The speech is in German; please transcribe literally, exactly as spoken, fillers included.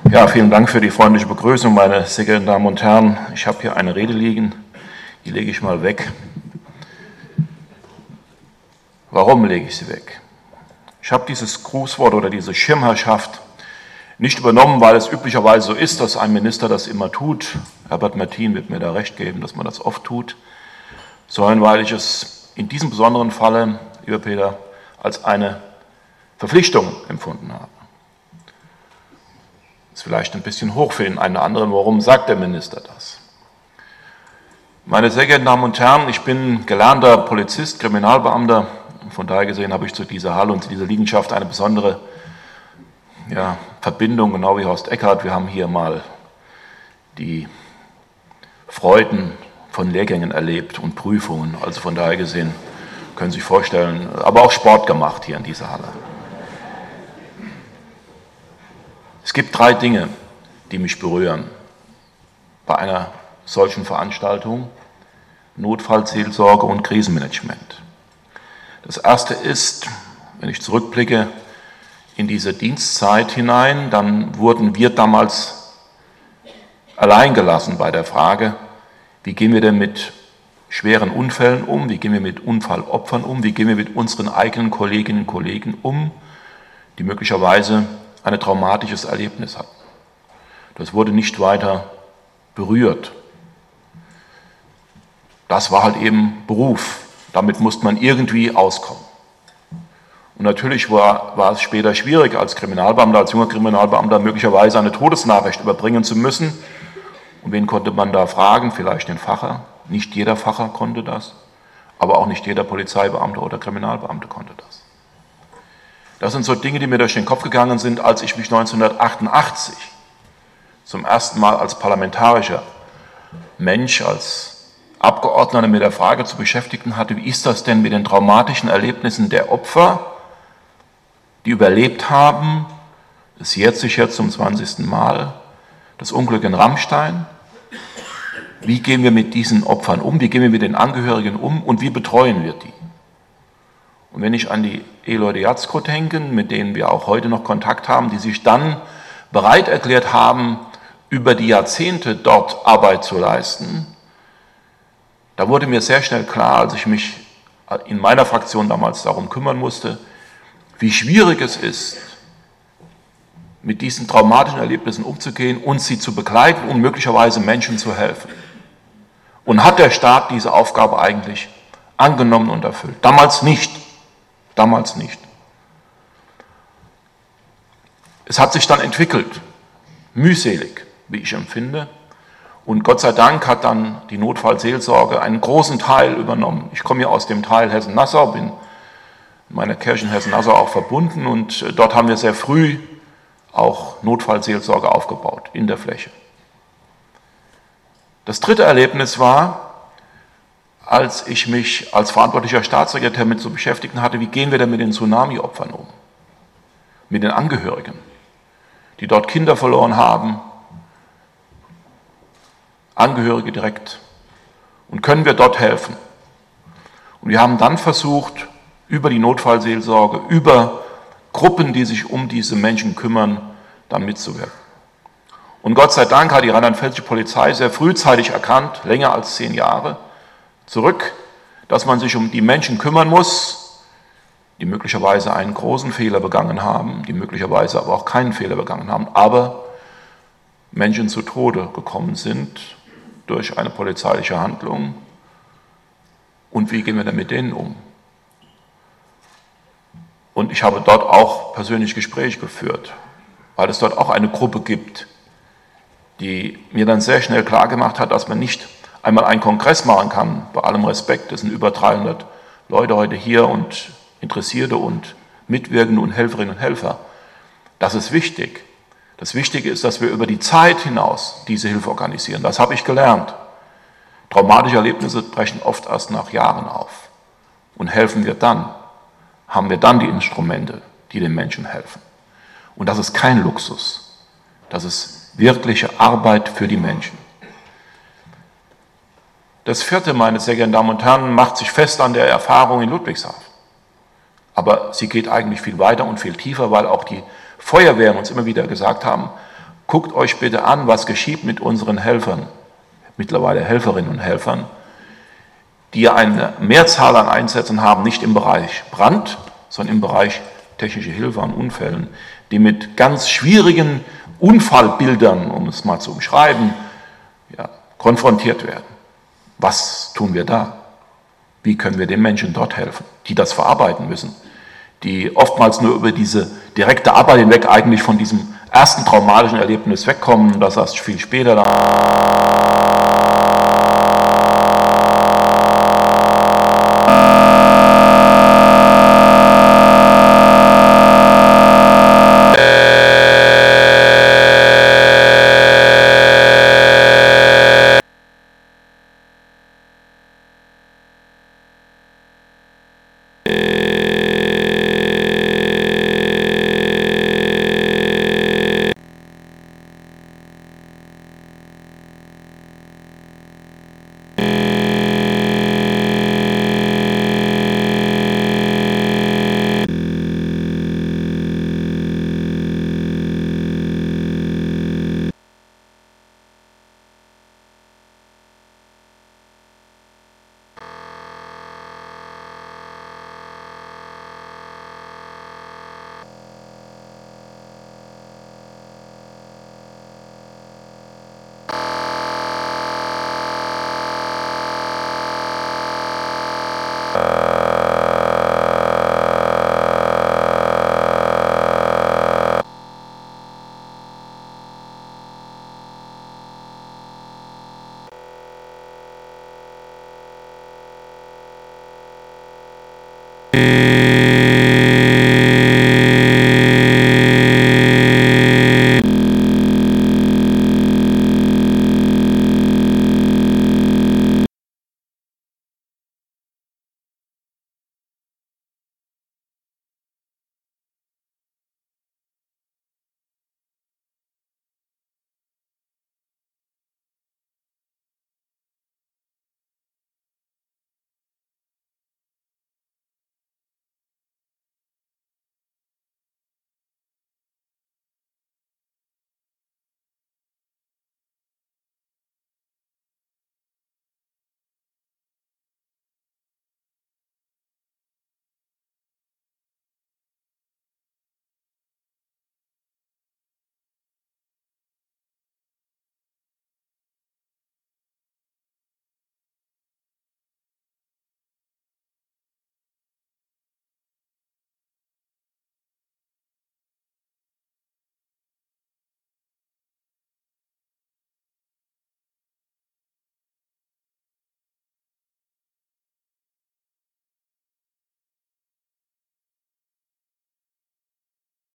Ja, vielen Dank für die freundliche Begrüßung, meine sehr geehrten Damen und Herren. Ich habe hier eine Rede liegen, die lege ich mal weg. Warum lege ich sie weg? Ich habe dieses Grußwort oder diese Schirmherrschaft nicht übernommen, weil es üblicherweise so ist, dass ein Minister das immer tut. Herbert Mertin wird mir da recht geben, dass man das oft tut, sondern weil ich es in diesem besonderen Falle, lieber Peter, als eine Verpflichtung empfunden habe. Das ist vielleicht ein bisschen hoch für den einen oder anderen. Warum sagt der Minister das? Meine sehr geehrten Damen und Herren, ich bin gelernter Polizist, Kriminalbeamter. Von daher gesehen habe ich zu dieser Halle und zu dieser Liegenschaft eine besondere ja, Verbindung, genau wie Horst Eckhardt. Wir haben hier mal die Freuden von Lehrgängen erlebt und Prüfungen. Also von daher gesehen können Sie sich vorstellen, aber auch Sport gemacht hier in dieser Halle. Es gibt drei Dinge, die mich berühren bei einer solchen Veranstaltung: Notfallseelsorge und Krisenmanagement. Das erste ist, wenn ich zurückblicke in diese Dienstzeit hinein, dann wurden wir damals allein gelassen bei der Frage, wie gehen wir denn mit schweren Unfällen um, wie gehen wir mit Unfallopfern um, wie gehen wir mit unseren eigenen Kolleginnen und Kollegen um, die möglicherweise ein traumatisches Erlebnis hatten. Das wurde nicht weiter berührt. Das war halt eben Beruf. Damit musste man irgendwie auskommen. Und natürlich war, war es später schwierig, als Kriminalbeamter, als junger Kriminalbeamter möglicherweise eine Todesnachricht überbringen zu müssen. Und wen konnte man da fragen? Vielleicht den Facher. Nicht jeder Facher konnte das, aber auch nicht jeder Polizeibeamte oder Kriminalbeamte konnte das. Das sind so Dinge, die mir durch den Kopf gegangen sind, als ich mich neunzehnhundertachtundachtzig zum ersten Mal als parlamentarischer Mensch, als Abgeordneter mit der Frage zu beschäftigen hatte, wie ist das denn mit den traumatischen Erlebnissen der Opfer, die überlebt haben, es jährt sich jetzt zum zwanzigsten Mal, das Unglück in Ramstein. Wie gehen wir mit diesen Opfern um, wie gehen wir mit den Angehörigen um und wie betreuen wir die? Und wenn ich an die Eloy Jatzko denke, mit denen wir auch heute noch Kontakt haben, die sich dann bereit erklärt haben, über die Jahrzehnte dort Arbeit zu leisten, da wurde mir sehr schnell klar, als ich mich in meiner Fraktion damals darum kümmern musste, wie schwierig es ist, mit diesen traumatischen Erlebnissen umzugehen und sie zu begleiten und möglicherweise Menschen zu helfen. Und hat der Staat diese Aufgabe eigentlich angenommen und erfüllt? Damals nicht. Damals nicht. Es hat sich dann entwickelt, mühselig, wie ich empfinde. Und Gott sei Dank hat dann die Notfallseelsorge einen großen Teil übernommen. Ich komme ja aus dem Teil Hessen-Nassau, bin in meiner Kirche in Hessen-Nassau auch verbunden und dort haben wir sehr früh auch Notfallseelsorge aufgebaut, in der Fläche. Das dritte Erlebnis war, als ich mich als verantwortlicher Staatssekretär mit zu beschäftigen hatte, wie gehen wir denn mit den Tsunami-Opfern um? Mit den Angehörigen, die dort Kinder verloren haben, Angehörige direkt. Und können wir dort helfen? Und wir haben dann versucht, über die Notfallseelsorge, über Gruppen, die sich um diese Menschen kümmern, dann mitzuwirken. Und Gott sei Dank hat die rheinland-pfälzische Polizei sehr frühzeitig erkannt, länger als zehn Jahre zurück, dass man sich um die Menschen kümmern muss, die möglicherweise einen großen Fehler begangen haben, die möglicherweise aber auch keinen Fehler begangen haben, aber Menschen zu Tode gekommen sind durch eine polizeiliche Handlung. Und wie gehen wir denn mit denen um? Und ich habe dort auch persönlich Gespräche geführt, weil es dort auch eine Gruppe gibt, die mir dann sehr schnell klargemacht hat, dass man nicht einmal einen Kongress machen kann, bei allem Respekt, es sind über dreihundert Leute heute hier und Interessierte und Mitwirkende und Helferinnen und Helfer. Das ist wichtig. Das Wichtige ist, dass wir über die Zeit hinaus diese Hilfe organisieren. Das habe ich gelernt. Traumatische Erlebnisse brechen oft erst nach Jahren auf. Und helfen wir dann, haben wir dann die Instrumente, die den Menschen helfen. Und das ist kein Luxus. Das ist wirkliche Arbeit für die Menschen. Das vierte, meine sehr geehrten Damen und Herren, macht sich fest an der Erfahrung in Ludwigshafen. Aber sie geht eigentlich viel weiter und viel tiefer, weil auch die Feuerwehren uns immer wieder gesagt haben, guckt euch bitte an, was geschieht mit unseren Helfern, mittlerweile Helferinnen und Helfern, die eine Mehrzahl an Einsätzen haben, nicht im Bereich Brand, sondern im Bereich technische Hilfe an Unfällen, die mit ganz schwierigen Unfallbildern, um es mal zu umschreiben, ja, konfrontiert werden. Was tun wir da? Wie können wir den Menschen dort helfen, die das verarbeiten müssen, die oftmals nur über diese direkte Arbeit hinweg eigentlich von diesem ersten traumatischen Erlebnis wegkommen, das erst viel später dann you